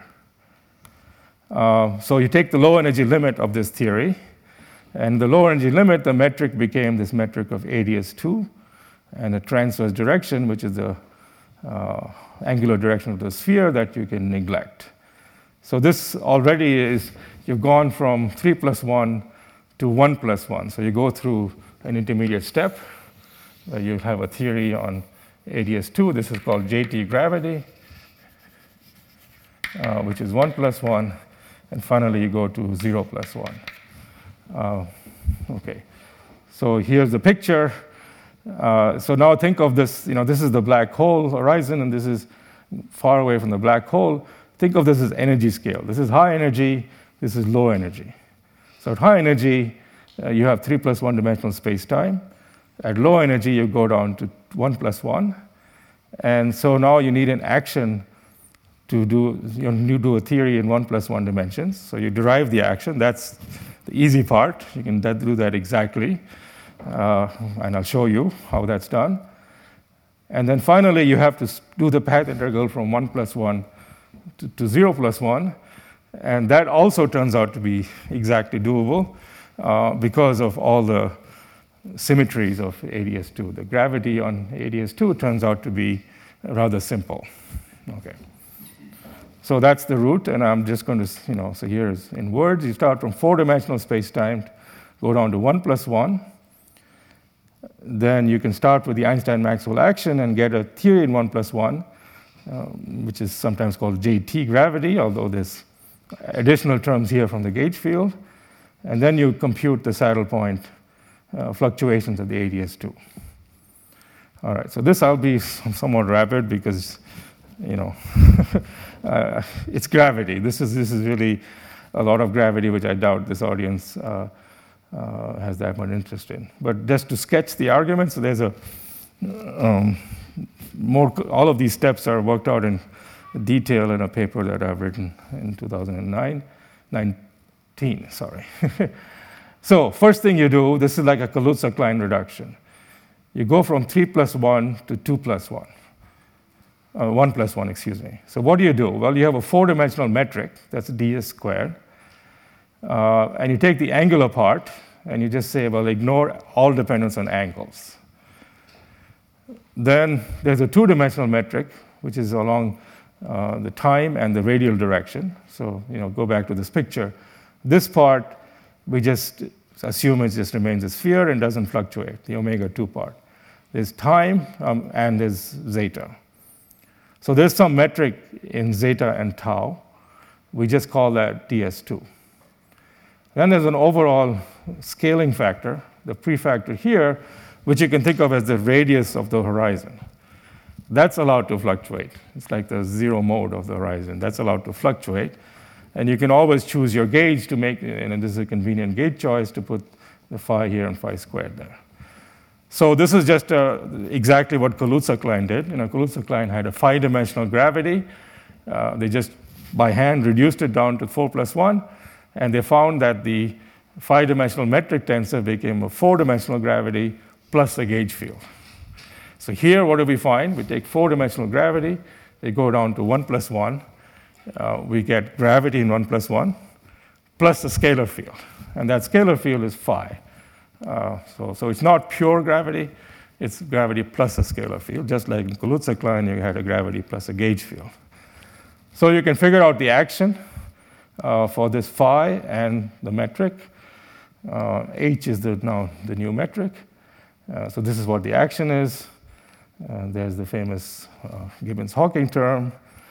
So you take the low energy limit of this theory, and the low energy limit, the metric became this metric of ADS2, and the transverse direction, which is the angular direction of the sphere that you can neglect. So this already is, you've gone from 3+1 to 1+1. So you go through an intermediate step where you have a theory on ADS2. This is called JT gravity, which is 1+1. And finally, you go to 0+1. So here's the picture. So now think of this, this is the black hole horizon, and this is far away from the black hole. Think of this as energy scale. This is high energy, this is low energy. So at high energy, you have 3+1 dimensional space-time. At low energy, you go down to 1+1. And so now you need an action to do, you do a theory in 1+1 dimensions. So you derive the action. That's the easy part. You can do that exactly. and I'll show you how that's done. And then finally, you have to do the path integral from 1 plus 1 to 0 plus 1. And that also turns out to be exactly doable because of all the symmetries of ADS2. The gravity on ADS2 turns out to be rather simple. Okay. So that's the root, and I'm just going to, so here's in words, you start from 4-dimensional space-time, go down to 1 plus 1. Then you can start with the Einstein-Maxwell action and get a theory in 1 plus 1, which is sometimes called JT gravity, although there's additional terms here from the gauge field. And then you compute the saddle point fluctuations of the ADS2. All right, so this I'll be somewhat rapid because, it's gravity. This is really a lot of gravity, which I doubt this audience has that much interest in. But just to sketch the argument, so there's all of these steps are worked out in detail in a paper that I've written in 2019. So first thing you do, this is like a Kaluza-Klein reduction. You go from 3 plus 1 to 2 plus 1. 1 plus 1, excuse me. So what do? Well, you have a 4-dimensional metric, that's ds squared. And you take the angular part, and you just say, well, ignore all dependence on angles. Then there's a 2-dimensional metric, which is along the time and the radial direction. So, go back to this picture. This part, we just assume it just remains a sphere and doesn't fluctuate, the omega-2 part. There's time and there's zeta. So there's some metric in zeta and tau. We just call that ds2. Then there's an overall scaling factor, the prefactor here, which you can think of as the radius of the horizon. That's allowed to fluctuate. It's like the zero mode of the horizon. That's allowed to fluctuate. And you can always choose your gauge to make, and this is a convenient gauge choice, to put the phi here and phi squared there. So this is just exactly what Kaluza-Klein did. Kaluza-Klein had a 5-dimensional gravity. They just, by hand, reduced it down to 4 plus 1, and they found that the 5-dimensional metric tensor became a 4-dimensional gravity plus a gauge field. So here, what do we find? We take 4-dimensional gravity, they go down to 1 plus 1. We get gravity in 1 plus 1, plus a scalar field. And that scalar field is phi. So it's not pure gravity, it's gravity plus a scalar field. Just like in Kaluza-Klein, you had a gravity plus a gauge field. So you can figure out the action for this phi and the metric. H is now the new metric. So this is what the action is. There's the famous Gibbons-Hawking term.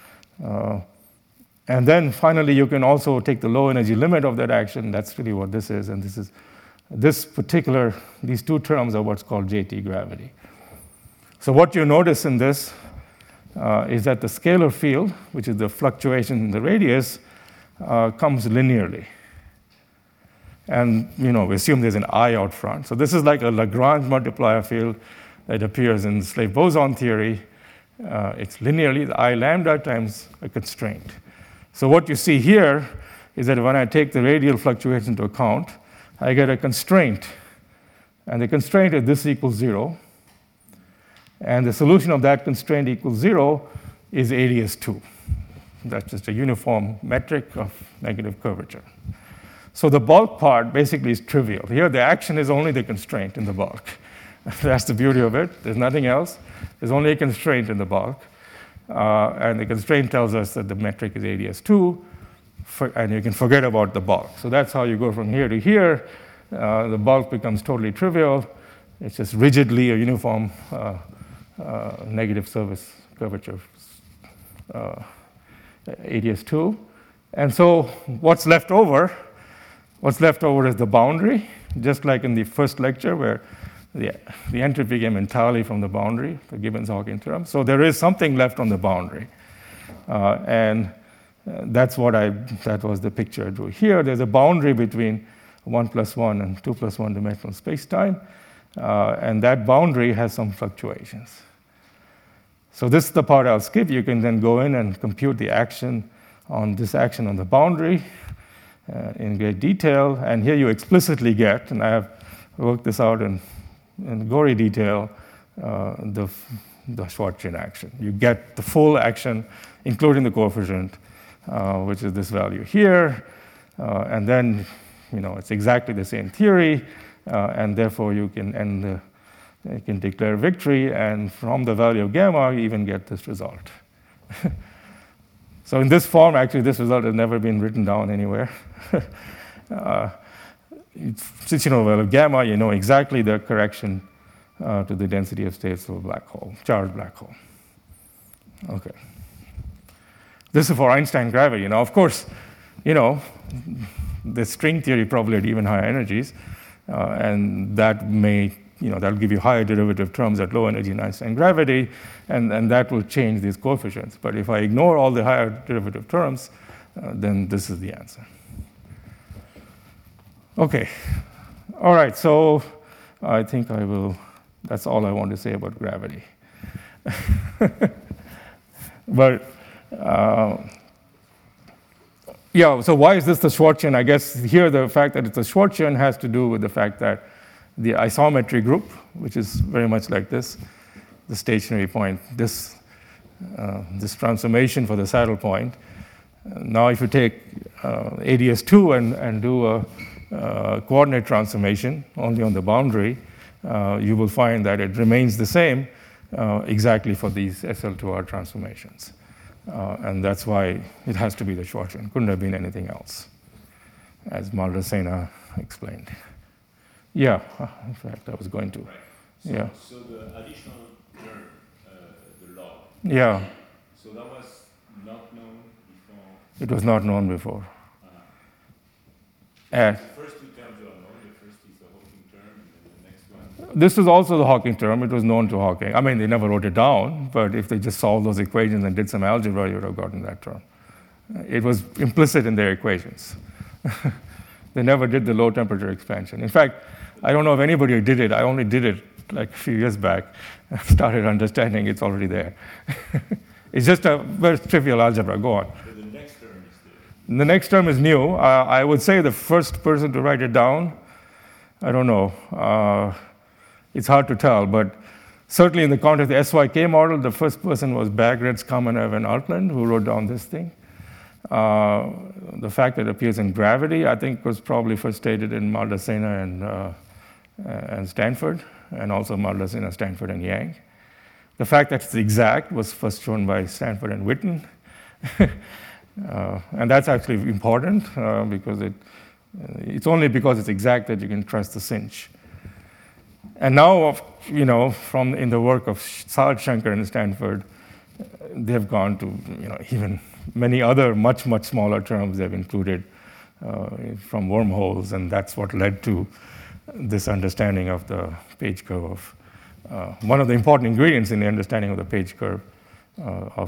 And then finally, you can also take the low energy limit of that action. That's really what this is. And these two terms are what's called JT gravity. So what you notice in this is that the scalar field, which is the fluctuation in the radius, comes linearly. And we assume there's an I out front. So this is like a Lagrange multiplier field that appears in slave boson theory. It's linearly the I lambda times a constraint. So what you see here is that when I take the radial fluctuation into account, I get a constraint. And the constraint is this equals 0. And the solution of that constraint equals 0 is ADS2. That's just a uniform metric of negative curvature. So the bulk part basically is trivial. Here, the action is only the constraint in the bulk. That's the beauty of it. There's nothing else. There's only a constraint in the bulk. And the constraint tells us that the metric is ADS2, and you can forget about the bulk. So that's how you go from here to here. The bulk becomes totally trivial. It's just rigidly a uniform negative surface curvature ADS2. And so what's left over? What's left over is the boundary, just like in the first lecture where the entropy came entirely from the boundary, the Gibbons-Hawking term. So there is something left on the boundary. And that was the picture I drew here. There's a boundary between 1 plus 1 and 2 plus 1 dimensional space-time. And that boundary has some fluctuations. So this is the part I'll skip. You can then go in and compute the action on the boundary in great detail. And here you explicitly get, and I have worked this out in in gory detail the Schwarzschild action. You get the full action, including the coefficient, which is this value here, and then it's exactly the same theory, and therefore you can declare victory, and from the value of gamma, you even get this result. So in this form, actually, this result has never been written down anywhere. Since you know the value of gamma, you know exactly the correction to the density of states of a black hole, charged black hole. Okay. This is for Einstein gravity. Now, of course, the string theory probably at even higher energies, and that may, that'll give you higher derivative terms at low energy in Einstein gravity, and that will change these coefficients. But if I ignore all the higher derivative terms, then this is the answer. Okay. All right, so I think that's all I want to say about gravity. But, so why is this the Schwarzschild? I guess here the fact that it's a Schwarzschild has to do with the fact that the isometry group, which is very much like this, the stationary point, this transformation for the saddle point. Now if you take ADS2 and do a coordinate transformation only on the boundary, you will find that it remains the same exactly for these SL2R transformations. And that's why it has to be the Schwarzschild. Couldn't have been anything else, as Maldacena explained. Yeah, in fact, I was going to. Right. So the additional term, the log. Yeah. So that was not known before? It was not known before. The first two terms are known. The first is the Hawking term, and then the next one. This was also the Hawking term. It was known to Hawking. I mean, they never wrote it down, but if they just solved those equations and did some algebra, you would have gotten that term. It was implicit in their equations. They never did the low temperature expansion. In fact, I don't know if anybody did it. I only did it like a few years back. I started understanding it's already there. It's just a very trivial algebra. Go on. So the next term is there. The next term is new. I would say the first person to write it down, I don't know. It's hard to tell, but certainly in the context of the SYK model, the first person was Bagratz, Kamenev, and Altland, who wrote down this thing. The fact that it appears in gravity, I think, was probably first stated in Maldacena and Stanford, and also Maldacena, Stanford, and Yang. The fact that it's exact was first shown by Stanford and Witten. And that's actually important because it's only because it's exact that you can trust the cinch. And now, from in the work of Saad Shankar and Stanford, they've gone to even many other much, much smaller terms they've included from wormholes, and that's what led to this understanding of the page curve of one of the important ingredients in the understanding of the page curve of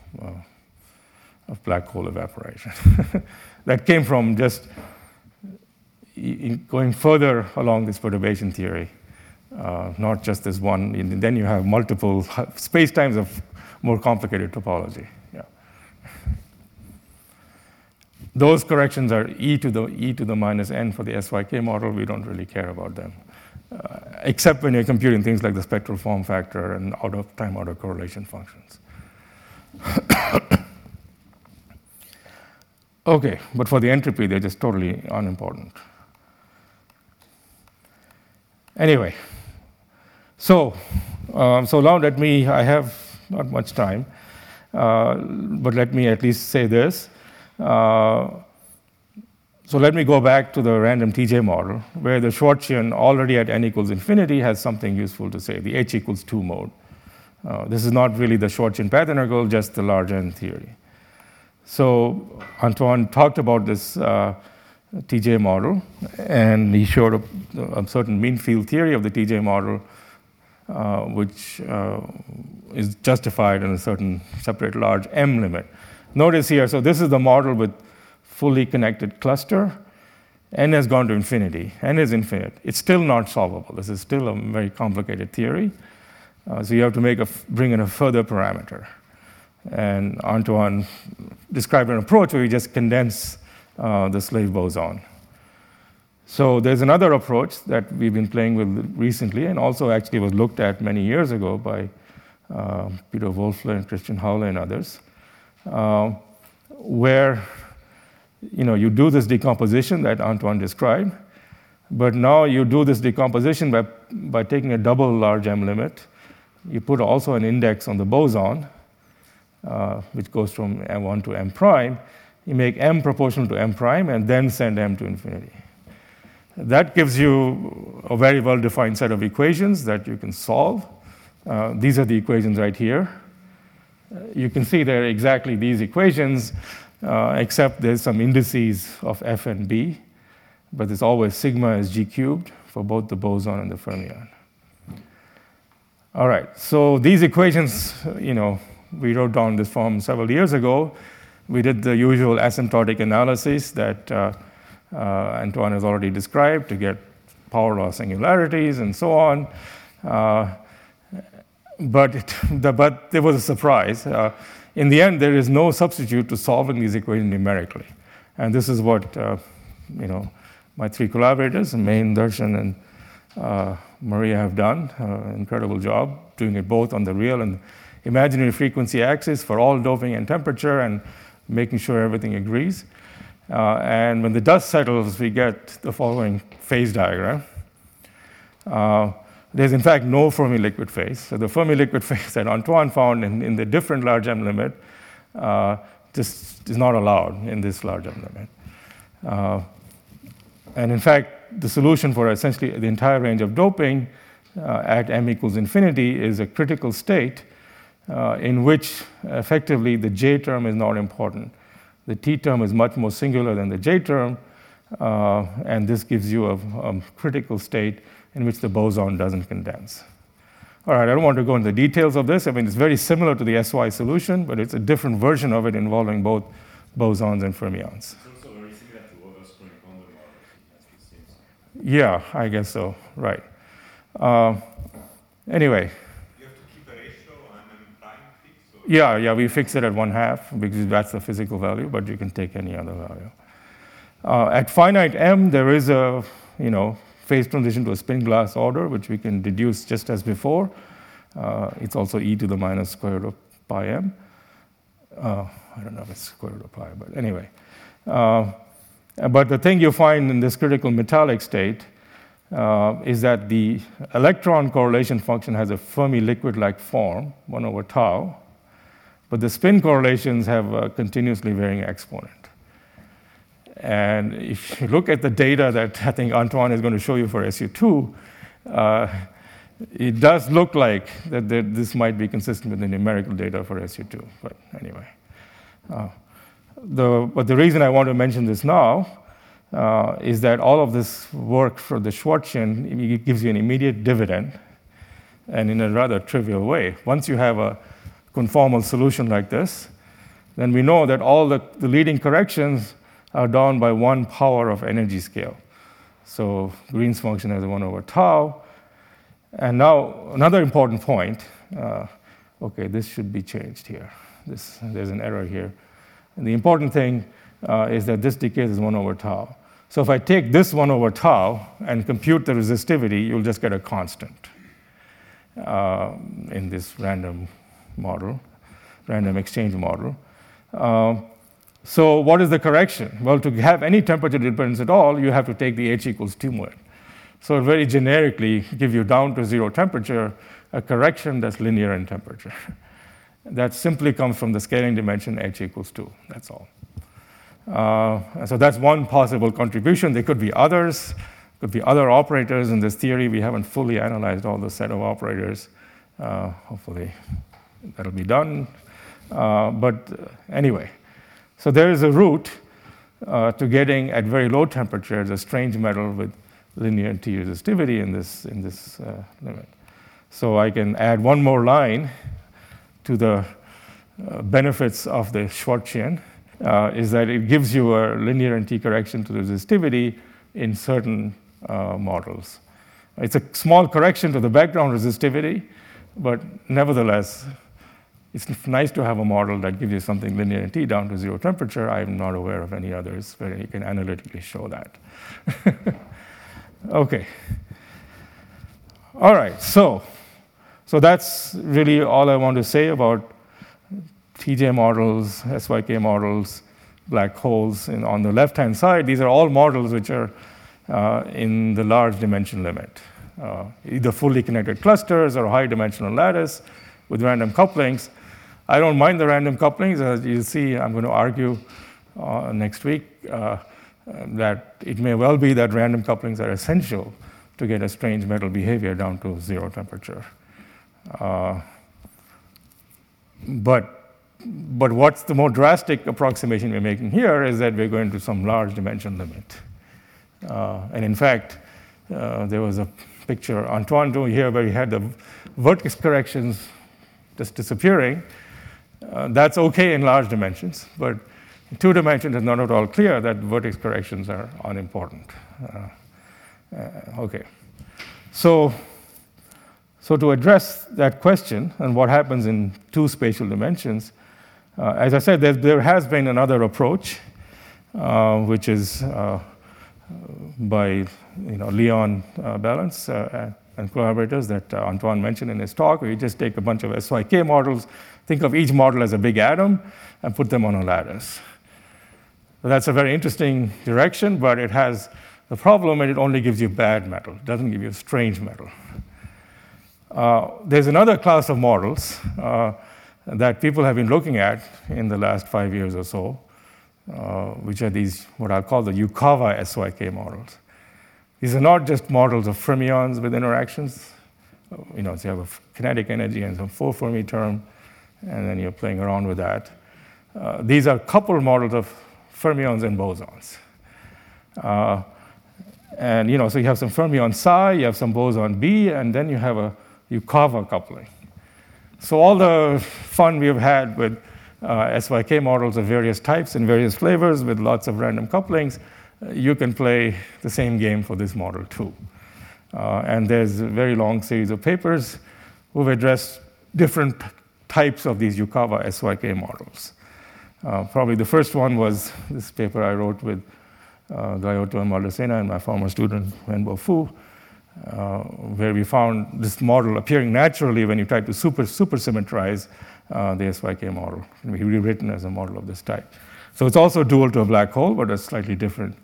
black hole evaporation. That came from just going further along this perturbation theory, not just this one. And then you have multiple spacetimes of more complicated topology. Yeah. Those corrections are e to the minus n for the SYK model. We don't really care about them, except when you're computing things like the spectral form factor and time order correlation functions. Okay, but for the entropy, they're just totally unimportant. Anyway, so now I have not much time, but let me at least say this. So let me go back to the random TJ model, where the Schwarzschild already at n equals infinity has something useful to say, the h equals 2 mode. This is not really the Schwarzschild path integral, just the large n theory. So Antoine talked about this TJ model, and he showed a certain mean field theory of the TJ model, which is justified in a certain separate large M limit. Notice here, so this is the model with fully connected cluster. N has gone to infinity. N is infinite. It's still not solvable. This is still a very complicated theory. So you have to bring in a further parameter. And Antoine described an approach where you just condense the slave boson. So there's another approach that we've been playing with recently, and also actually was looked at many years ago by Peter Wolfler and Christian Haule and others, where you do this decomposition that Antoine described, but now you do this decomposition by taking a double large M limit. You put also an index on the boson, which goes from M1 to M prime. You make M proportional to M prime and then send M to infinity. That gives you a very well-defined set of equations that you can solve. These are the equations right here. You can see they're exactly these equations, except there's some indices of F and B, but there's always sigma as G cubed for both the boson and the fermion. All right, so these equations, we wrote down this form several years ago. We did the usual asymptotic analysis that Antoine has already described to get power law singularities and so on. But there was a surprise. In the end, there is no substitute to solving these equations numerically. And this is what my three collaborators, Main, Darshan, and Maria, have done. Incredible job doing it both on the real and imaginary frequency axis for all doping and temperature and making sure everything agrees. And when the dust settles, we get the following phase diagram. There's in fact no Fermi liquid phase. So the Fermi liquid phase that Antoine found in the different large M limit just is not allowed in this large M limit. And in fact, the solution for essentially the entire range of doping at M equals infinity is a critical state in which effectively the J term is not important. The T term is much more singular than the J term, and this gives you a critical state in which the boson doesn't condense. All right, I don't want to go into the details of this. I mean, it's very similar to the SY solution, but it's a different version of it involving both bosons and fermions. It's also very similar to other Sprung-Condor models. It seems. Yeah, I guess so, right. Anyway. You have to keep a ratio and then prime fixed? Yeah, we fix it at 1/2 because that's the physical value, but you can take any other value. At finite M, there is a phase transition to a spin glass order, which we can deduce just as before. It's also e to the minus square root of pi m. I don't know if it's square root of pi, but anyway. But the thing you find in this critical metallic state is that the electron correlation function has a Fermi liquid-like form, 1 over tau, but the spin correlations have a continuously varying exponent. And if you look at the data that I think Antoine is going to show you for SU2, it does look like that this might be consistent with the numerical data for SU2. But anyway, but the reason I want to mention this now is that all of this work for the Schwarzschild gives you an immediate dividend, and in a rather trivial way. Once you have a conformal solution like this, then we know that all the leading corrections are down by 1 power of energy scale. So Green's function has a 1 over tau. And now another important point. Okay, this should be changed here. There's an error here. And the important thing is that this decays as 1 over tau. So if I take this 1 over tau and compute the resistivity, you'll just get a constant in this random exchange model. So what is the correction? Well, to have any temperature dependence at all, you have to take the H equals 2 mod. So very generically give you down to 0 temperature a correction that's linear in temperature. That simply comes from the scaling dimension H equals 2. That's all. So that's one possible contribution. There could be others. Could be other operators in this theory. We haven't fully analyzed all the set of operators. Hopefully that'll be done. But anyway. So there is a route to getting at very low temperatures a strange metal with linear T resistivity in this limit. So I can add one more line to the benefits of the Schwarzschild, is that it gives you a linear T correction to the resistivity in certain models. It's a small correction to the background resistivity, but nevertheless, it's nice to have a model that gives you something linear in T down to 0 temperature. I'm not aware of any others where you can analytically show that. Okay. All right, so that's really all I want to say about TJ models, SYK models, black holes. And on the left-hand side, these are all models which are in the large dimension limit, either fully connected clusters or high-dimensional lattice with random couplings. I don't mind the random couplings. As you see, I'm going to argue next week that it may well be that random couplings are essential to get a strange metal behavior down to 0 temperature. But what's the more drastic approximation we're making here is that we're going to some large dimension limit. And in fact, there was a picture Antoine drew here where he had the vertex corrections just disappearing. That's okay in large dimensions, but in 2 dimensions, it's not at all clear that vertex corrections are unimportant. Okay. So to address that question and what happens in 2 spatial dimensions, as I said, there has been another approach, which is by Leon Balance and collaborators that Antoine mentioned in his talk, where you just take a bunch of SYK models, think of each model as a big atom, and put them on a lattice. So that's a very interesting direction, but it has the problem that it only gives you bad metal. It doesn't give you strange metal. There's another class of models that people have been looking at in the last 5 years or so, which are these, what I'll call the Yukawa SYK models. These are not just models of fermions with interactions. So you have a kinetic energy and some 4 Fermi term, and then you're playing around with that. These are coupled models of fermions and bosons. And so you have some fermion psi, you have some boson B, and then you have a Yukawa coupling. So all the fun we have had with SYK models of various types and various flavors with lots of random couplings, you can play the same game for this model too. And there's a very long series of papers who've addressed different types of these Yukawa SYK models. Probably the first one was this paper I wrote with Gayoto and Maldacena and my former student Wenbo Fu, where we found this model appearing naturally when you try to supersymmetrize the SYK model. It can be rewritten as a model of this type. So it's also dual to a black hole, but a slightly different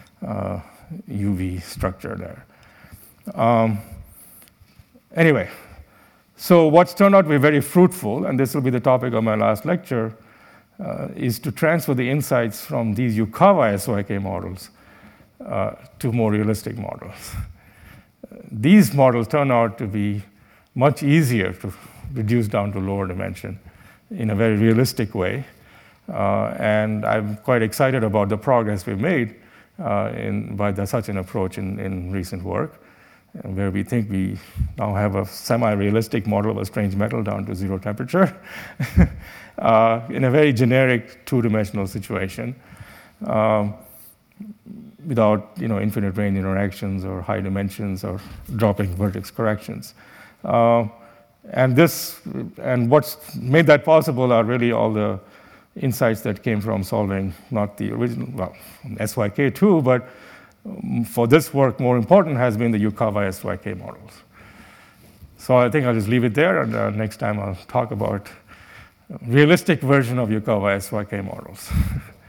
UV structure there. Anyway, so what's turned out to be very fruitful, and this will be the topic of my last lecture, is to transfer the insights from these Yukawa SYK models to more realistic models. These models turn out to be much easier to reduce down to lower dimension in a very realistic way. And I'm quite excited about the progress we've made by such an approach in recent work, where we think we now have a semi-realistic model of a strange metal down to 0 temperature in a very generic 2-dimensional situation without infinite range interactions or high dimensions or dropping vertex corrections. And what's made that possible are really all the insights that came from solving not the original, well, SYK too, but for this work, more important has been the Yukawa SYK models. So I think I'll just leave it there, and next time I'll talk about a realistic version of Yukawa SYK models.